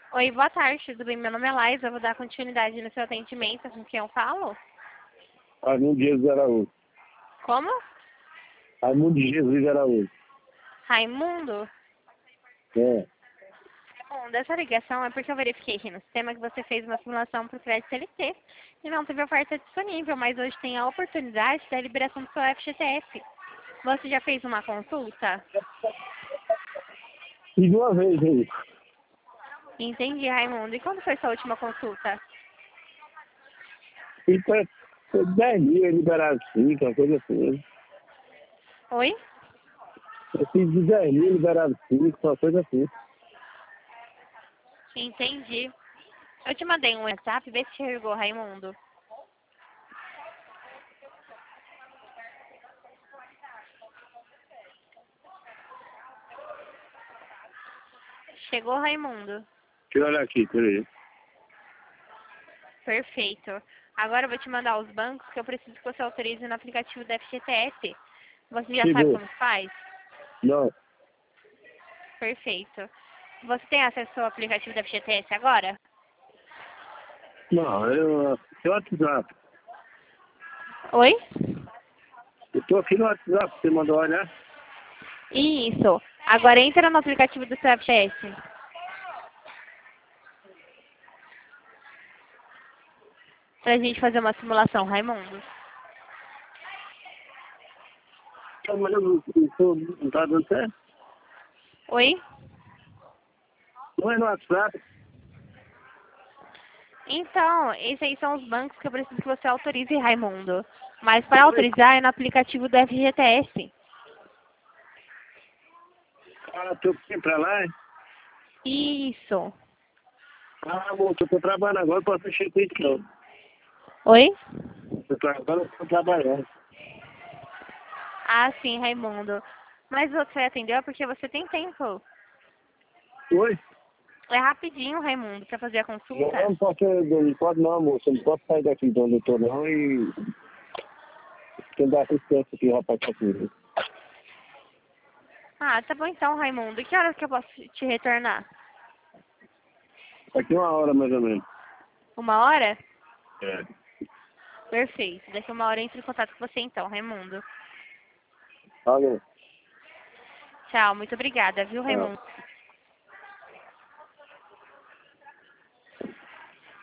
Oi, boa tarde, tudo bem? Meu nome é Laís, eu vou dar continuidade no seu atendimento, com quem eu falo? Raimundo Jesus Araújo. Como? Raimundo Jesus Araújo. Raimundo? É. Bom, dessa ligação é porque eu verifiquei aqui no sistema que você fez uma simulação para o crédito CLT e não teve oferta disponível, mas hoje tem a oportunidade da liberação do seu FGTS. Você já fez uma consulta? E de uma vez aí. Entendi, Raimundo. E quando foi sua última consulta? E foi 10 mil liberaram 5, uma coisa assim. Oi? Eu fiz de 10 mil liberaram 5, uma coisa assim. Entendi. Eu te mandei um WhatsApp, vê se chegou, Raimundo. Chegou, Raimundo? Deixa eu olhar aqui, peraí. Perfeito. Agora eu vou te mandar os bancos que eu preciso que você autorize no aplicativo da FGTS. Você já sabe Chegou. como faz? Não. Perfeito. Você tem acesso ao aplicativo da FGTS agora? Não, eu WhatsApp. Oi? Eu tô aqui no WhatsApp, você mandou olhar? Isso. Agora entra no aplicativo do seu FGTS. Pra gente fazer uma simulação, Raimundo. Mas eu não tá dando certo? Oi? Não é no WhatsApp? Então, esses aí são os bancos que eu preciso que você autorize, Raimundo. Mas para autorizar é no aplicativo do FGTS. Ah, tô aqui pra lá, hein? Isso. Ah, amor, eu tô trabalhando agora, posso mexer com isso não. Oi? Agora eu tô trabalhando. Ah, sim, Raimundo. Mas você atendeu é porque você tem tempo. Oi? É rapidinho, Raimundo, para fazer a consulta. Não pode não, amor. Você não pode sair daqui de onde eu tô não e tem que dar assistência aqui, rapaz, tá aqui. Ah, tá bom então, Raimundo. E que horas que eu posso te retornar? Daqui 1 hora mais ou menos. 1 hora? É. Perfeito. Daqui 1 hora eu entro em contato com você então, Raimundo. Alô? Tchau, muito obrigada, viu, Ah. Raimundo?